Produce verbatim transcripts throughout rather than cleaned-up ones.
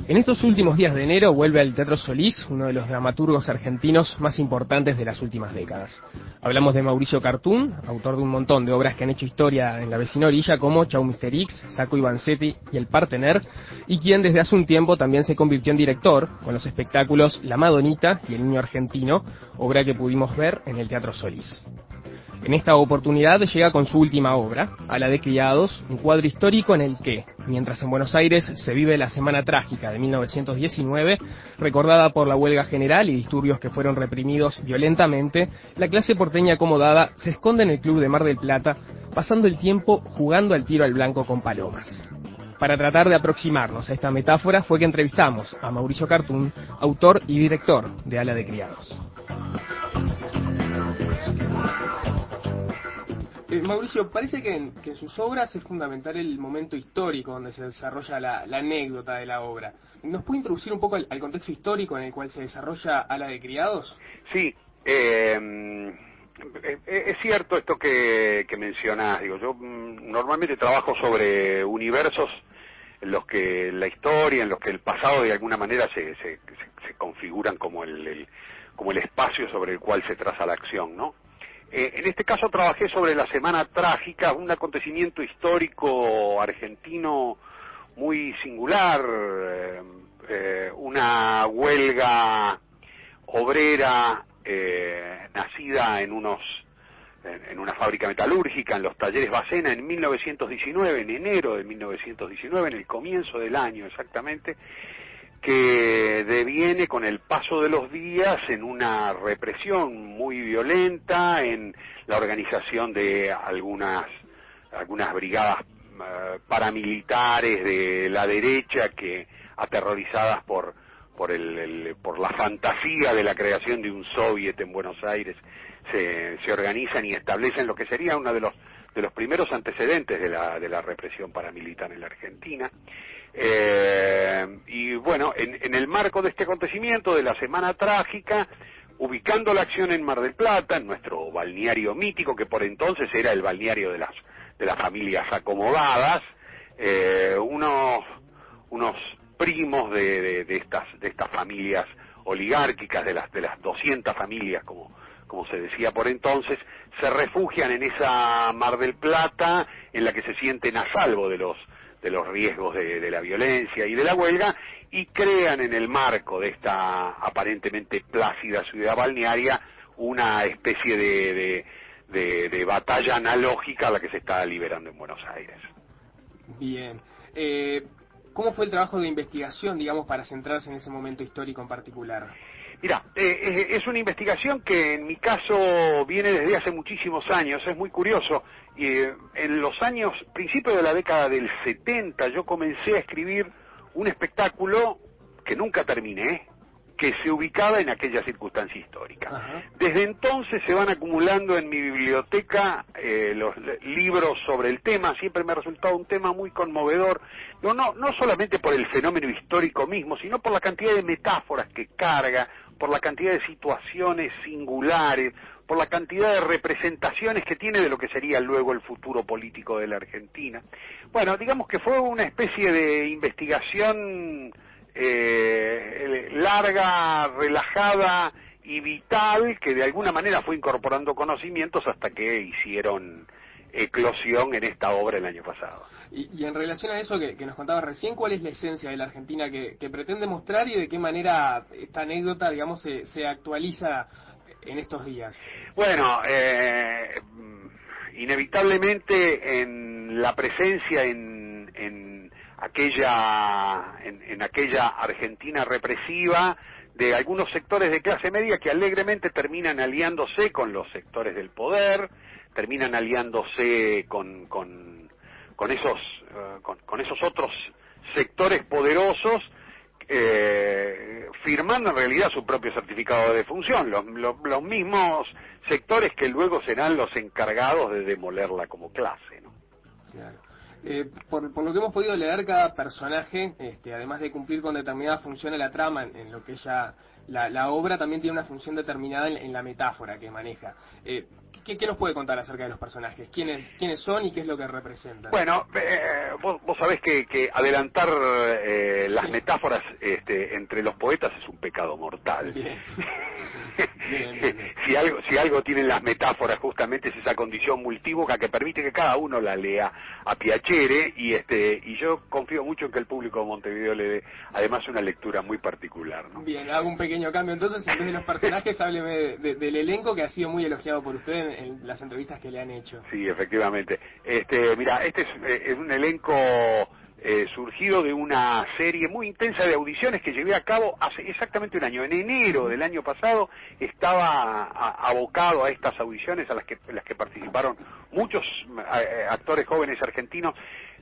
En estos últimos días de enero vuelve al Teatro Solís uno de los dramaturgos argentinos más importantes de las últimas décadas. Hablamos de Mauricio Cartún, autor de un montón de obras que han hecho historia en la vecina orilla como Chau mister X, Sacco y Vanzetti y El Partener, y quien desde hace un tiempo también se convirtió en director con los espectáculos La Madonita y El Niño Argentino, obra que pudimos ver en el Teatro Solís. En esta oportunidad llega con su última obra, Ala de Criados, un cuadro histórico en el que, mientras en Buenos Aires se vive la Semana Trágica de mil novecientos diecinueve, recordada por la huelga general y disturbios que fueron reprimidos violentamente, la clase porteña acomodada se esconde en el Club de Mar del Plata, pasando el tiempo jugando al tiro al blanco con palomas. Para tratar de aproximarnos a esta metáfora fue que entrevistamos a Mauricio Cartún, autor y director de Ala de Criados. Eh, Mauricio, parece que en, que en sus obras es fundamental el momento histórico donde se desarrolla la, la anécdota de la obra. ¿Nos puede introducir un poco al, al contexto histórico en el cual se desarrolla Ala de Criados? Sí, eh, es cierto esto que, que mencionás. Digo, yo normalmente trabajo sobre universos en los que la historia, en los que el pasado de alguna manera se, se, se, se configuran como el, el, como el espacio sobre el cual se traza la acción, ¿no? Eh, en este caso trabajé sobre la Semana Trágica, un acontecimiento histórico argentino muy singular, eh, eh, una huelga obrera eh, nacida en unos en, en una fábrica metalúrgica, en los talleres Bacena, en mil novecientos diecinueve, en enero de mil novecientos diecinueve, en el comienzo del año exactamente, que deviene con el paso de los días en una represión muy violenta, en la organización de algunas algunas brigadas uh, paramilitares de la derecha que, aterrorizadas por por el, el por la fantasía de la creación de un soviet en Buenos Aires, se, se organizan y establecen lo que sería uno de los de los primeros antecedentes de la de la represión paramilitar en la Argentina. Eh, y bueno, en, en el marco de este acontecimiento de la Semana Trágica, ubicando la acción en Mar del Plata, en nuestro balneario mítico, que por entonces era el balneario de las de las familias acomodadas, eh, unos unos primos de, de, de estas de estas familias oligárquicas, de las de las doscientas familias, como como se decía por entonces, se refugian en esa Mar del Plata en la que se sienten a salvo de los de los riesgos de, de la violencia y de la huelga, y crean en el marco de esta aparentemente plácida ciudad balnearia una especie de, de, de, de batalla analógica a la que se está liberando en Buenos Aires. Bien. Eh, ¿Cómo fue el trabajo de investigación, digamos, para centrarse en ese momento histórico en particular? Mira, eh, es una investigación que en mi caso viene desde hace muchísimos años, es muy curioso. Eh, en los años, principios de la década del setenta, yo comencé a escribir un espectáculo que nunca terminé, que se ubicaba en aquella circunstancia histórica. Ajá. Desde entonces se van acumulando en mi biblioteca eh, los libros sobre el tema. Siempre me ha resultado un tema muy conmovedor, no, no, no solamente por el fenómeno histórico mismo, sino por la cantidad de metáforas que carga, por la cantidad de situaciones singulares, por la cantidad de representaciones que tiene de lo que sería luego el futuro político de la Argentina. Bueno, digamos que fue una especie de investigación eh, larga, relajada y vital, que de alguna manera fue incorporando conocimientos hasta que hicieron eclosión en esta obra el año pasado. Y, y en relación a eso que, que nos contabas recién, ¿cuál es la esencia de la Argentina que, que pretende mostrar y de qué manera esta anécdota, digamos, se, se actualiza en estos días? Bueno, eh, inevitablemente en la presencia en, en aquella en, en aquella Argentina represiva de algunos sectores de clase media que alegremente terminan aliándose con los sectores del poder, terminan aliándose con con, con esos uh, con, con esos otros sectores poderosos, eh, firmando en realidad su propio certificado de defunción, los, los, los mismos sectores que luego serán los encargados de demolerla como clase, ¿no? Claro. Eh, por, por lo que hemos podido leer, cada personaje, este, además de cumplir con determinada función en la trama, en, en lo que ella, la, la obra también tiene una función determinada en, en la metáfora que maneja. Eh, ¿qué, ¿Qué nos puede contar acerca de los personajes? ¿Quiénes, quiénes son y qué es lo que representan? Bueno, eh, vos, vos sabés que, que adelantar eh, las metáforas este, entre los poetas es un pecado mortal. Bien. Bien, bien, bien. Si algo, si algo tienen las metáforas justamente es esa condición multívoca que permite que cada uno la lea a piacere, y este y yo confío mucho en que el público de Montevideo le dé además una lectura muy particular, ¿no? Bien, hago un pequeño cambio entonces, en vez de los personajes, hábleme de, de, del elenco, que ha sido muy elogiado por usted en, en las entrevistas que le han hecho. Sí, efectivamente. Este, mira, este es, eh, es un elenco eh, surgido de una serie muy intensa de audiciones que llevé a cabo hace exactamente un año. En enero del año pasado estaba a, abocado a estas audiciones a las que, las que participaron muchos eh, actores jóvenes argentinos,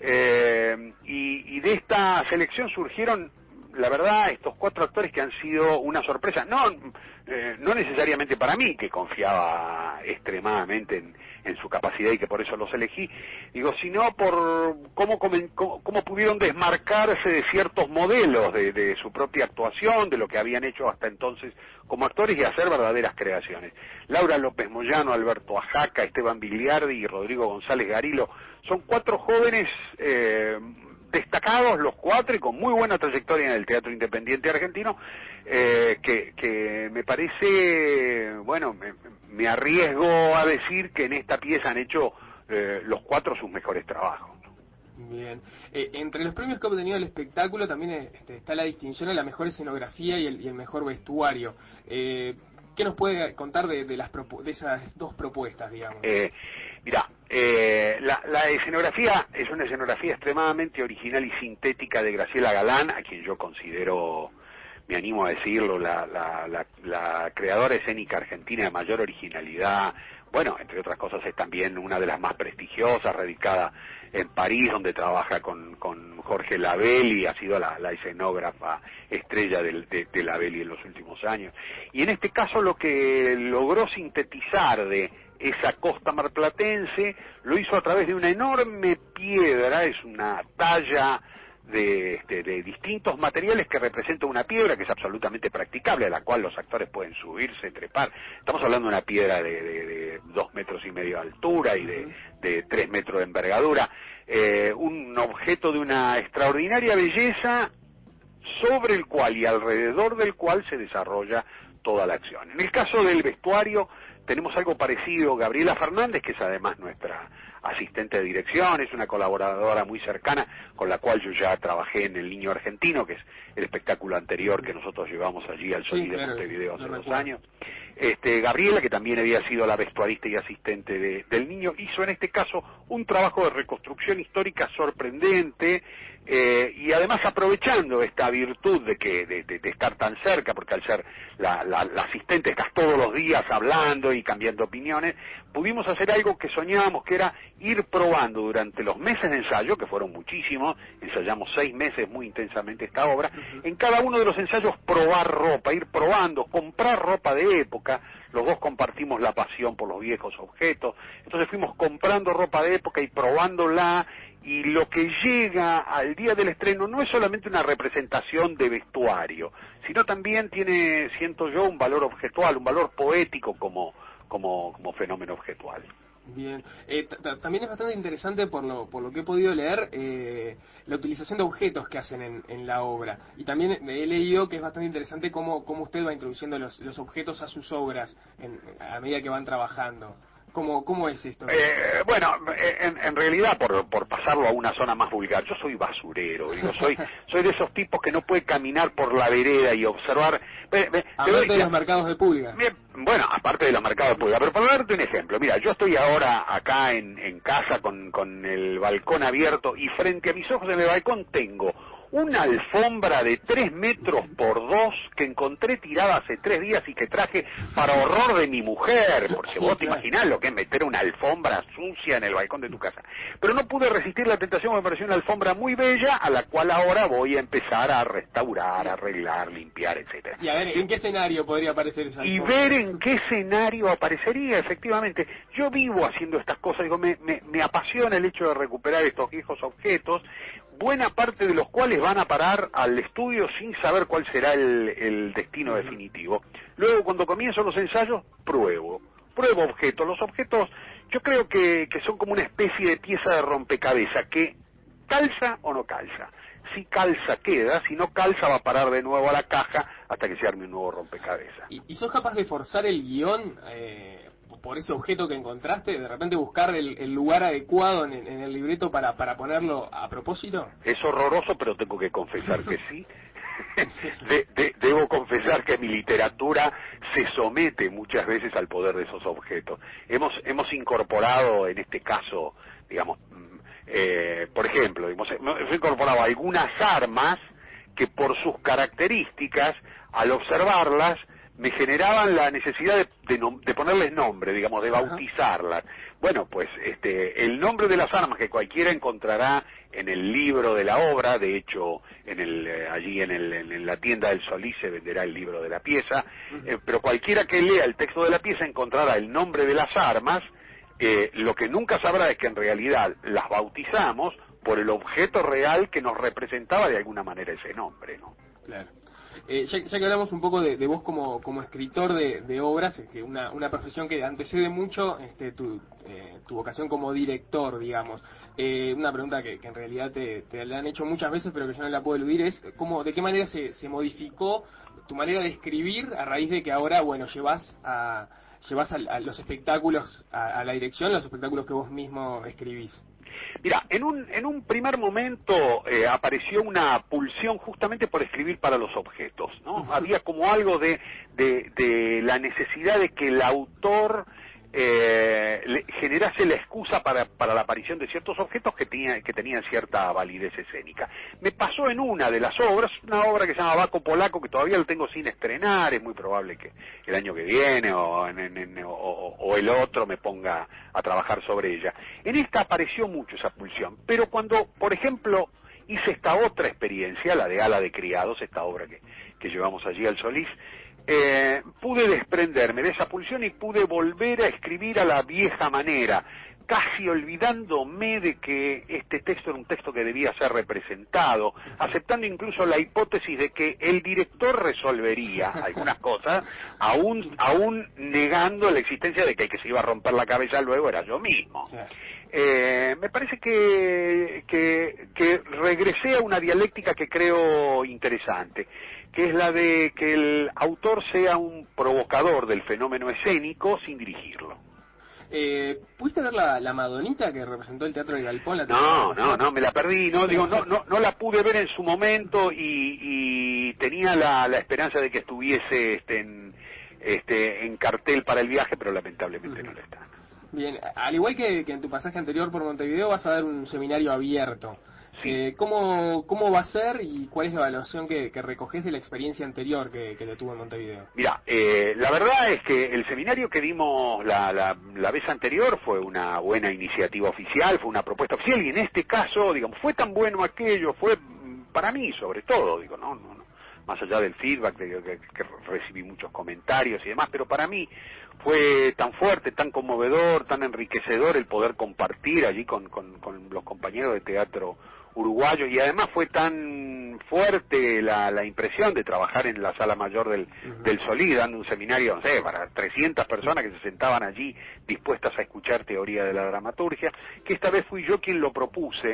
eh, y, y de esta selección surgieron, la verdad, estos cuatro actores que han sido una sorpresa, no eh, no necesariamente para mí, que confiaba extremadamente en, en su capacidad y que por eso los elegí, digo, sino por cómo, cómo, cómo pudieron desmarcarse de ciertos modelos de, de su propia actuación, de lo que habían hecho hasta entonces como actores, y hacer verdaderas creaciones. Laura López Moyano, Alberto Ajaca, Esteban Biliardi y Rodrigo González Garilo son cuatro jóvenes eh, destacados los cuatro y con muy buena trayectoria en el teatro independiente argentino, eh, que, que me parece, bueno, me, me arriesgo a decir que en esta pieza han hecho eh, los cuatro sus mejores trabajos. Bien. Eh, entre los premios que ha obtenido el espectáculo también este, está la distinción a la mejor escenografía y el, y el mejor vestuario. Eh, ¿Qué nos puede contar de, de, las de esas dos propuestas, digamos? Eh, Mirá, eh, la, la escenografía es una escenografía extremadamente original y sintética de Graciela Galán, a quien yo considero, me animo a decirlo, la, la, la, la creadora escénica argentina de mayor originalidad. Bueno, entre otras cosas es también una de las más prestigiosas, radicada en París, donde trabaja con, con Jorge Labelli, ha sido la, la escenógrafa estrella de, de, de Labelli en los últimos años. Y en este caso lo que logró sintetizar de esa costa marplatense lo hizo a través de una enorme piedra, es una talla de, este, de distintos materiales que representa una piedra que es absolutamente practicable, a la cual los actores pueden subirse, trepar. Estamos hablando de una piedra de, de, de dos metros y medio de altura y de, de tres metros de envergadura, eh, un objeto de una extraordinaria belleza sobre el cual y alrededor del cual se desarrolla toda la acción. En el caso del vestuario tenemos algo parecido. Gabriela Fernández, que es además nuestra asistente de dirección, es una colaboradora muy cercana con la cual yo ya trabajé en El Niño Argentino, que es el espectáculo anterior que nosotros llevamos allí al Solís Sí, de claro, Montevideo sí, hace no dos recuerdo. años. Este, Gabriela, que también había sido la vestuarista y asistente de, del Niño, hizo en este caso un trabajo de reconstrucción histórica sorprendente, eh, y además aprovechando esta virtud de que de, de, de estar tan cerca, porque al ser la, la, la asistente estás todos los días hablando y cambiando opiniones, pudimos hacer algo que soñábamos, que era ir probando durante los meses de ensayo, que fueron muchísimos, ensayamos seis meses muy intensamente esta obra, en cada uno de los ensayos probar ropa, ir probando, comprar ropa de época. Los dos compartimos la pasión por los viejos objetos, entonces fuimos comprando ropa de época y probándola, y lo que llega al día del estreno no es solamente una representación de vestuario, sino también tiene, siento yo, un valor objetual, un valor poético como, como, como fenómeno objetual. Bien, eh, también es bastante interesante por lo, por lo que he podido leer, eh, la utilización de objetos que hacen en, en la obra, y también he leído que es bastante interesante cómo, cómo usted va introduciendo los, los objetos a sus obras en, a medida que van trabajando. ¿Cómo, cómo es esto? Eh, bueno, en, en realidad, por, por pasarlo a una zona más vulgar, yo soy basurero, digo, soy soy de esos tipos que no puede caminar por la vereda y observar. Aparte de los mercados de pulga. Bien, bueno, aparte de los mercados de pulga, pero para darte un ejemplo, mira, yo estoy ahora acá en, en casa con, con el balcón abierto, y frente a mis ojos en el balcón tengo una alfombra de tres metros por dos que encontré tirada hace tres días y que traje para horror de mi mujer, porque Sí, vos te claro. imaginás lo que es meter una alfombra sucia en el balcón de tu casa. Pero no pude resistir la tentación, me pareció una alfombra muy bella, a la cual ahora voy a empezar a restaurar, arreglar, limpiar, etcétera. Y a ver, ¿en qué escenario podría aparecer esa Y alfombra? ver en qué escenario aparecería, efectivamente. Yo vivo haciendo estas cosas, digo, me, me, me apasiona el hecho de recuperar estos viejos objetos, buena parte de los cuales van a parar al estudio sin saber cuál será el, el destino definitivo. Luego, cuando comienzo los ensayos, pruebo, pruebo objetos. Los objetos, yo creo que, que son como una especie de pieza de rompecabezas, que calza o no calza, si calza queda, si no calza va a parar de nuevo a la caja hasta que se arme un nuevo rompecabezas. ¿Y, y sos capaz de forzar el guión eh, por ese objeto que encontraste? ¿De repente buscar el, el lugar adecuado en, en el libreto para, para ponerlo a propósito? Es horroroso, pero tengo que confesar que sí. de, de, debo confesar que mi literatura se somete muchas veces al poder de esos objetos. Hemos, hemos incorporado en este caso, digamos, eh, por ejemplo, hemos, hemos incorporado algunas armas que por sus características, al observarlas, me generaban la necesidad de, de, de ponerles nombre, digamos, de bautizarlas. Bueno, pues este, el nombre de las armas que cualquiera encontrará en el libro de la obra, de hecho, en el, eh, allí en, el, en la tienda del Solís se venderá el libro de la pieza, eh, pero cualquiera que lea el texto de la pieza encontrará el nombre de las armas. Eh, lo que nunca sabrá es que en realidad las bautizamos por el objeto real que nos representaba de alguna manera ese nombre, ¿no? Claro. Eh, ya, ya que hablamos un poco de, de vos como, como escritor de, de obras, es que una, una profesión que antecede mucho este, tu, eh, tu vocación como director, digamos. Eh, una pregunta que, que en realidad te, te la han hecho muchas veces, pero que yo no la puedo eludir, es cómo, de qué manera se, se modificó tu manera de escribir a raíz de que ahora, bueno, llevas a, llevas a, a los espectáculos, a, a la dirección, los espectáculos que vos mismo escribís. Mira, en un, en un primer momento eh, apareció una pulsión justamente por escribir para los objetos, ¿no? Uh-huh. Había como algo de, de, de la necesidad de que el autor eh, le generase la excusa para, para la aparición de ciertos objetos que, tenía, que tenían cierta validez escénica. Me pasó en una de las obras, una obra que se llama Baco Polaco, que todavía lo tengo sin estrenar, es muy probable que el año que viene o, en, en, en, o, o el otro me ponga a trabajar sobre ella. En esta apareció mucho esa pulsión, pero cuando, por ejemplo, hice esta otra experiencia, la de Ala de Criados, esta obra que, que llevamos allí al Solís, eh, pude desprenderme de esa pulsión y pude volver a escribir a la vieja manera, casi olvidándome de que este texto era un texto que debía ser representado, aceptando incluso la hipótesis de que el director resolvería algunas cosas, aún, aún negando la existencia de que el que se iba a romper la cabeza luego era yo mismo. Eh, me parece que, que, que regresé a una dialéctica que creo interesante, que es la de que el autor sea un provocador del fenómeno escénico sin dirigirlo. Eh, ¿Pudiste ver la, la Madonita que representó el Teatro del Galpón? La no, no, no, me la perdí, no, digo, no, no, no la pude ver en su momento y, y tenía la, la esperanza de que estuviese este, en, este, en cartel para el viaje, pero lamentablemente uh-huh. no lo está. Bien, al igual que, que en tu pasaje anterior por Montevideo, vas a dar un seminario abierto. Sí. Eh, ¿cómo, ¿Cómo va a ser y cuál es la evaluación que, que recoges de la experiencia anterior que, que te tuvo en Montevideo? Mira, eh, la verdad es que el seminario que dimos la, la, la vez anterior fue una buena iniciativa oficial, fue una propuesta oficial, y en este caso, digamos, fue tan bueno aquello, fue para mí sobre todo, digo, no, no, no. Más allá del feedback, de, que, que recibí muchos comentarios y demás, pero para mí fue tan fuerte, tan conmovedor, tan enriquecedor el poder compartir allí con, con, con los compañeros de teatro uruguayo, y además fue tan fuerte la, la impresión de trabajar en la sala mayor del, uh-huh. del Solís, dando un seminario, no sé, para trescientas personas que se sentaban allí dispuestas a escuchar teoría de la dramaturgia, que esta vez fui yo quien lo propuse.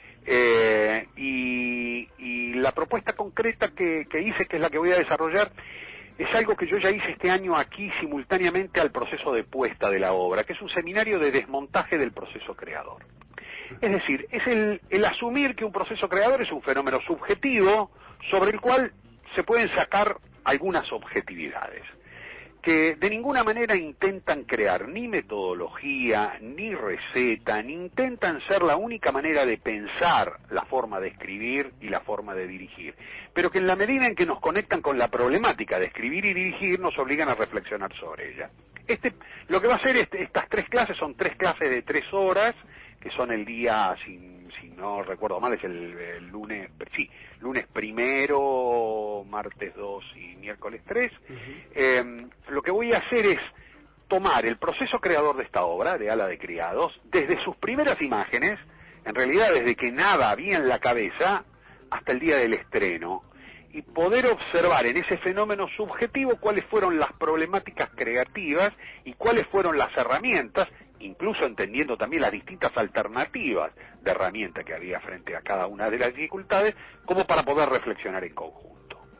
Eh, y, y la propuesta concreta que, que hice, que es la que voy a desarrollar, es algo que yo ya hice este año aquí simultáneamente al proceso de puesta de la obra, que es un seminario de desmontaje del proceso creador. Es decir, es el, el asumir que un proceso creador es un fenómeno subjetivo sobre el cual se pueden sacar algunas objetividades, que de ninguna manera intentan crear ni metodología, ni receta, ni intentan ser la única manera de pensar la forma de escribir y la forma de dirigir, pero que en la medida en que nos conectan con la problemática de escribir y dirigir, nos obligan a reflexionar sobre ella. Este, lo que va a hacer este, estas tres clases son tres clases de tres horas, que son el día, si, si no recuerdo mal, es el, el lunes, sí, lunes primero, martes dos y miércoles tres. Uh-huh. Eh, lo que voy a hacer es tomar el proceso creador de esta obra, de Ala de Criados, desde sus primeras imágenes, en realidad desde que nada había en la cabeza, hasta el día del estreno, y poder observar en ese fenómeno subjetivo cuáles fueron las problemáticas creativas y cuáles fueron las herramientas incluso entendiendo también las distintas alternativas de herramienta que había frente a cada una de las dificultades, como para poder reflexionar en conjunto.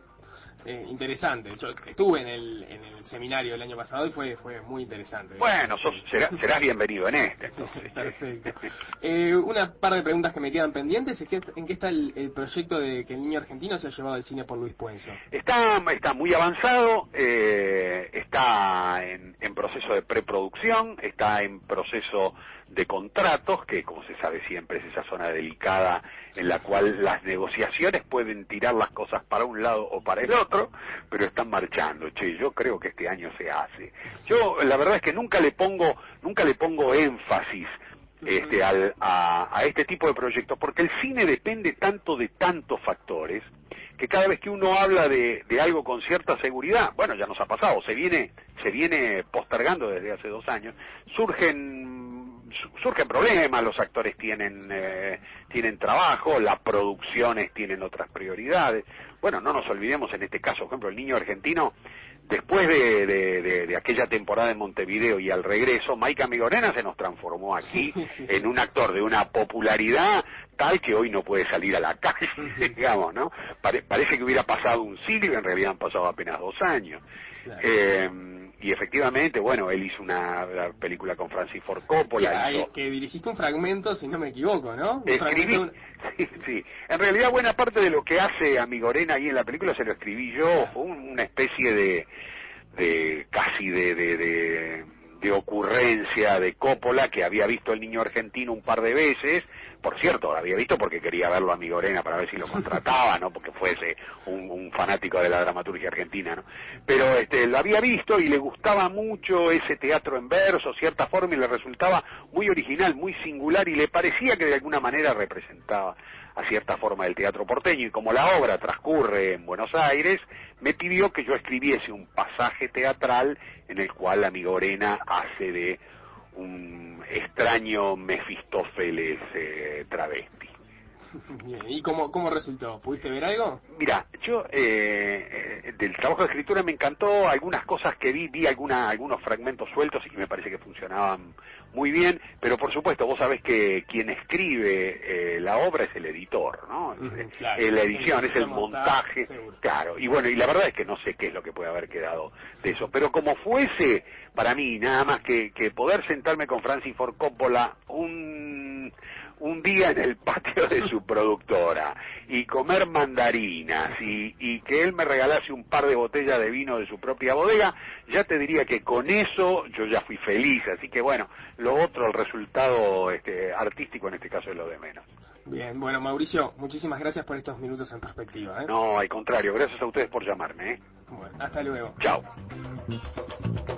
Eh, interesante. Yo estuve en el, en el seminario el año pasado y fue fue muy interesante. Bueno, sos, será, serás bienvenido en este. Entonces. Perfecto. Eh, una par de preguntas que me quedan pendientes es que, en qué está el, el proyecto de que el niño argentino se ha llevado al cine por Luis Puenzo. Está, está muy avanzado, eh, está en, en proceso de preproducción, está en proceso de contratos, que como se sabe siempre es esa zona delicada en la cual las negociaciones pueden tirar las cosas para un lado o para el otro, pero están marchando. Che, yo creo que este año se hace. Yo la verdad es que nunca le pongo, nunca le pongo énfasis este, al, a, a este tipo de proyectos, porque el cine depende tanto de tantos factores, que cada vez que uno habla de, de algo con cierta seguridad, bueno, ya nos ha pasado, se viene, se viene postergando desde hace dos años, surgen surgen problemas, los actores tienen eh, tienen trabajo, las producciones tienen otras prioridades. Bueno, no nos olvidemos en este caso, por ejemplo, el niño argentino, después de, de, de, de aquella temporada en Montevideo y al regreso, Maika Migorena se nos transformó aquí en un actor de una popularidad tal que hoy no puede salir a la calle, digamos, ¿no? Pare, parece que hubiera pasado un siglo y en realidad han pasado apenas dos años. Claro. Eh, y efectivamente, bueno, él hizo una, una película con Francis Ford Coppola. Sí, hizo... que dirigiste un fragmento, si no me equivoco, ¿no? Un escribí, fragmento... sí, sí. En realidad buena parte de lo que hace Amigorena ahí en la película se lo escribí yo, fue una especie de, de casi de, de, de, de ocurrencia de Coppola, que había visto El niño argentino un par de veces. Por cierto, lo había visto porque quería verlo a Migorena para ver si lo contrataba, no porque fuese un, un fanático de la dramaturgia argentina, ¿no? Pero este, lo había visto y le gustaba mucho ese teatro en verso, cierta forma, y le resultaba muy original, muy singular, y le parecía que de alguna manera representaba a cierta forma del teatro porteño. Y como la obra transcurre en Buenos Aires, me pidió que yo escribiese un pasaje teatral en el cual la Migorena hace de un extraño Mefistófeles eh, travesti. Bien, ¿y cómo, cómo resultó? ¿Pudiste ver algo? Mira, yo eh, eh, del trabajo de escritura me encantó algunas cosas que vi, vi alguna, algunos fragmentos sueltos y me parece que funcionaban muy bien, pero por supuesto vos sabés que quien escribe eh, la obra es el editor, ¿no? Uh-huh, claro. Eh, la edición, es el montaje, montaje claro, y bueno, y la verdad es que no sé qué es lo que puede haber quedado de eso, pero como fuese para mí nada más que, que poder sentarme con Francis Ford Coppola un un día en el patio de su productora y comer mandarinas y, y que él me regalase un par de botellas de vino de su propia bodega, ya te diría que con eso yo ya fui feliz. Así que bueno, lo otro, el resultado este, artístico en este caso es lo de menos. Bien, bueno, Mauricio, muchísimas gracias por estos minutos en perspectiva, ¿eh? No, al contrario, gracias a ustedes por llamarme, ¿eh? Bueno, hasta luego. Chao.